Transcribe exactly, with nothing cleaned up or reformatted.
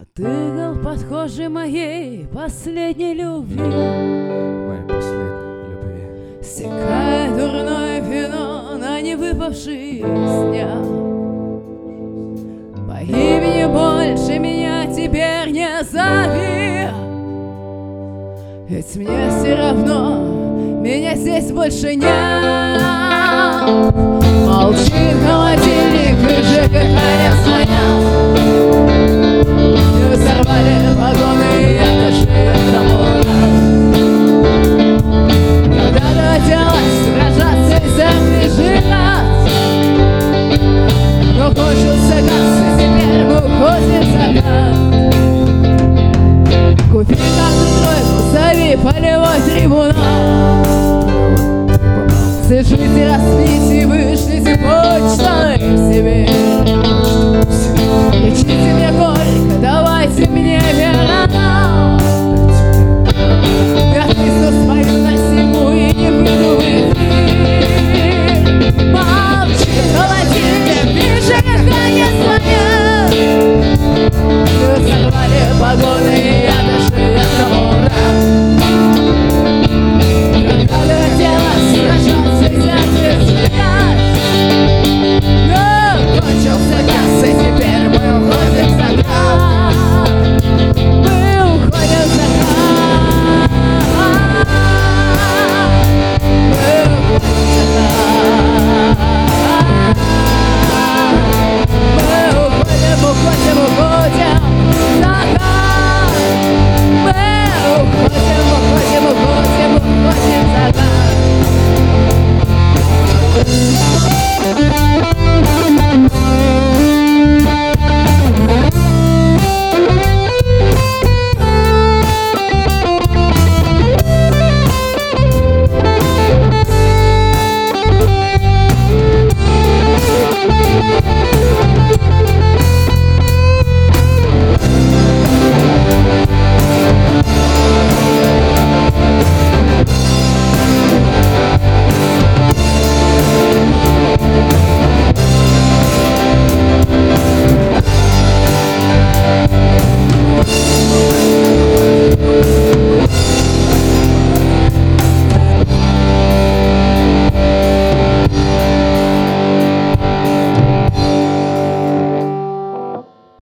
Тыгал подхожий моей последней любви, Моей последней любви. стекает дурное вино на невыпавший снег. По имени больше меня теперь не зови, ведь мне все равно, меня здесь больше нет. Молчит холодильник, и ЖКХ не звонят.